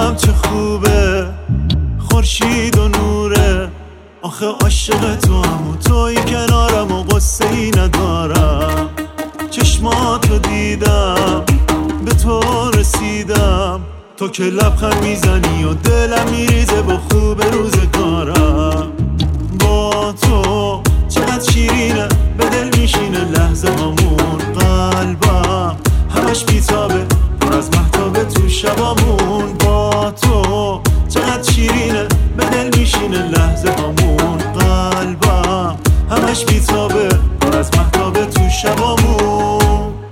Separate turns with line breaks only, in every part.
حالم چه خوبه، خورشید و نوره. آخه عاشق تو هم و توی کنارم و غصه ای ندارم. چشماتو دیدم به تو رسیدم، تو که لبخند میزنی و دلم میریزه با خوب روزگارم. با تو چقدر شیرینه، به دل میشینه لحظه هامون. قلبم همش بیتابه، پر از مهتابه تو شبامون. با تو چقدر شیرینه، به دل میشینه لحظه هامون. قلبم همش بیتابه، پر از مهتابه تو شبامون.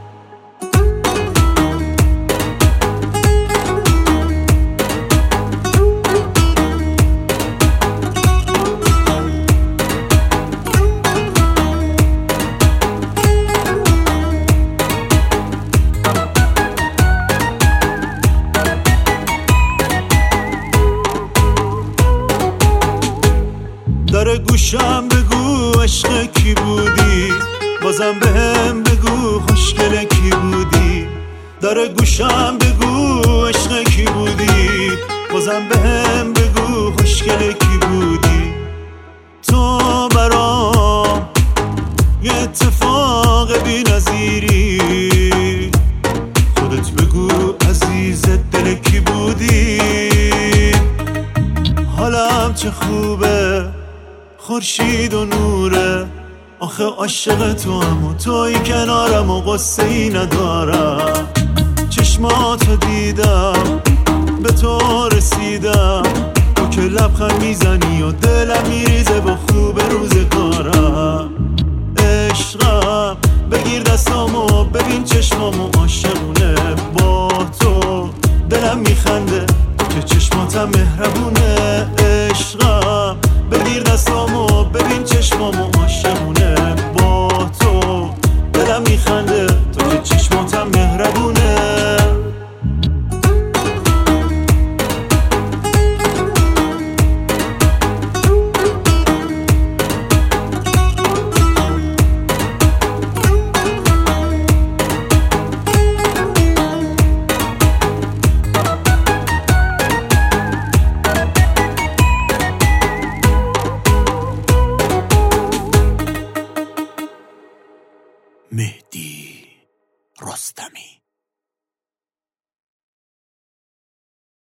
داره گوشم بگو عشق کی بودی، بازم بهم بگو خوشگل کی بودی. داره گوشم بگو عشق کی بودی، بازم بهم بگو خوشگل کی بودی. تو برام یه اتفاق بی نظیری، خودت بگو عزیز دل کی بودی. حالم چه خوبه، خورشید و نوره. آخه عاشق تو هم و توی کنارم و غصه ای ندارم. چشماتو دیدم به تو رسیدم، تو که لبخند میزنی و دلم میریزه با خوب روزگارم. عشقم بگیر دستامو ببین چشمامو عاشقونه. با تو دلم میخنده، تو که چشماتم مهربونه. عشقم بگیر دستامو ببین چشمامو عاشق